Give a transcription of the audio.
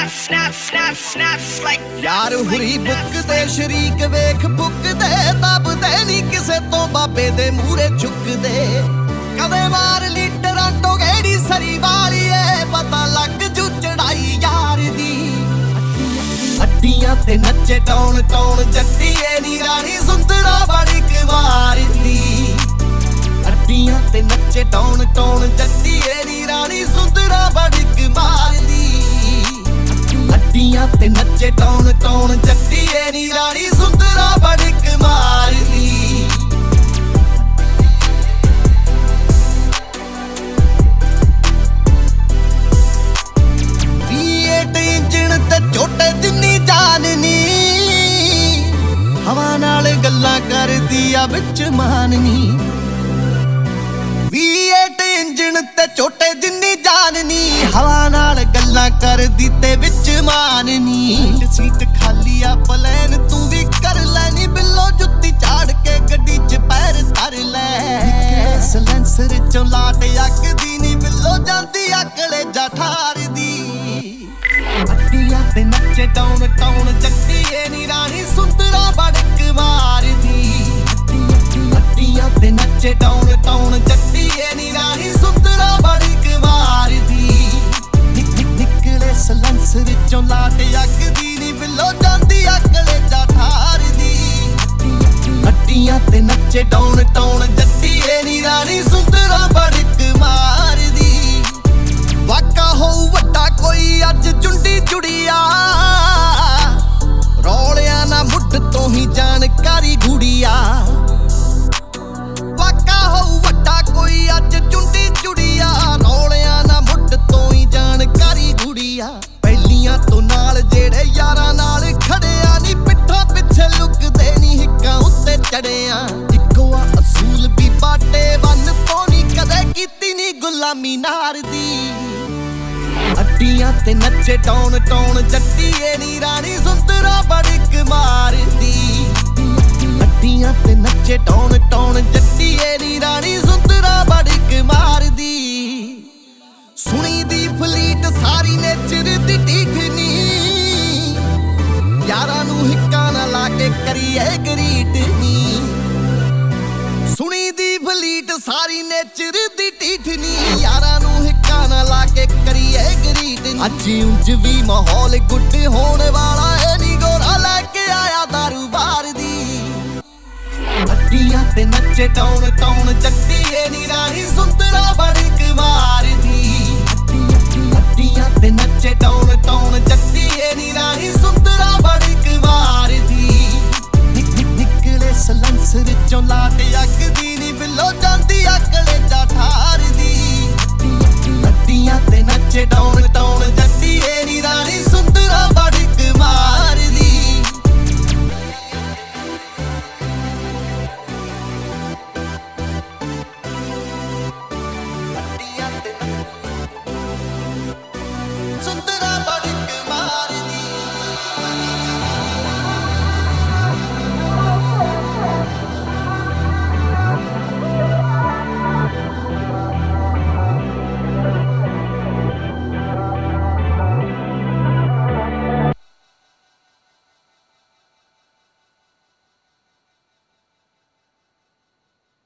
यार हुरी बुक दे शरीक वेख बुक दे तब दे नी किसे तो बाबे दे मूरे झुक दे कदे मार ली टोरंटो गेड़ी सरी वाली है पता लग जू चढ़ाई यार दी हड्डियां ते नचे टौन टौन जट्टीए नी रानी सुंदरा बड़ी कुमार दी हड्डियां ते नचे टौन टौन जट्टीए नी रानी सुंदरा बड़ी कुमार दी हड्डियां ते नचे टौन टौन जट्टीए नी रानी सुंदरा बड़ी कुमार दी V8 इंजन ते छोटे जिन्नी जान नी हवा नाल गल्लां करदी आ विच मान नी V8 इंजन ते छोटे जिन्नी जान नी हवा नाल गल्लां करदी ते विच मान नी सीट खाली आ प्लेन तू भी कर लैनी बिल्लो जुत्ती झाड़ के गड्डी च पैर धर ले सलेंसर चों लाट अकदी नी बिल्लो जांदी अकले जा ठार दी हड्डियां ते नचे टौन टौन जट्टीए नी रानी सुंदरा बड़ी कुमार दी हड्डियां ते नचे टौन टौन जट्टीए नी रानी सुंदरा बड़ी कुमार दी निकले सलेंसर चों लाट अकदी नी बिल्लो जांदी अकले जा ठार दी हड्डियां ते नचे टौन टौन जट्टीए नी रानी सुंदरा बड़ी कुमार दी वाका हो वड्डा कोई अज चुंडी जुड़िया रौलिया ना मुੱਢ ਤੋਂ ही जानकारी गुड़िया वाका हो वड्डा कोई अज चुंडी जुड़िया रौलिया ना मुੱਢ ਤੋਂ ही जानकारी गुड़िया ਪਹਿਲੀਆਂ ਤੋਂ ਨਾਲ ਜਿਹੜੇ ਯਾਰਾਂ ਨਾਲ ਖੜਿਆ ਨੀ ਪਿੱਠਾਂ ਪਿੱਛੇ ਲੁਕਦੇ ਨੀ ਹਿੱਕਾਂ ਉੱਤੇ ਚੜਿਆ ਇੱਕੋ ਆ ਅਸੂਲ ਵੀ ਬਾਟੇ ਵੰਨ ਤੋਂ ਨੀ ਕਦੇ ਕੀਤੀ ਨੀ ਗੁਲਾਮੀ ਨਾਰ ਦੀ हड्डियां ते नचे टौन टौन जट्टीए नी रानी सुंदरा बड़ी कुमार दी हड्डियां ते नचे टौन टौन जट्टीए नी रानी सुंदरा बड़ी कुमार दी सुनी दी फलीट सारी नेचर दी ढीठ नी यारां नू हिक्का ना ला के करिए गरीट नी सुनी दी फलीट सारी नेचर दी ढीठ नी यारां नू हिक्का ना ला के करिए ਅੱਜ ਉਂਝ ਵੀ ਮਾਹੌਲ ਗੁੱਡ ਹੋਣ ਵਾਲਾ ਏ ਨੀ ਗੋਰਾ ਲੈ ਕੇ ਆਇਆ ਦਾਰੂ ਬਾਰ ਦੀ ਹੱਡੀਆਂ ਤੇ ਨੱਚੇ ਟੌਣ ਟੌਣ ਜੱਟੀਏ ਨੀ ਰਾਣੀ ਸੁੰਦਰਾ ਬੜੀ ਕੁਮਾਰ ਦੀ ਹੱਡੀਆਂ ਤੇ ਨੱਚੇ ਟੌਣ ਟੌਣ ਜੱਟੀਏ ਨੀ ਰਾਣੀ ਸੁੰਦਰਾ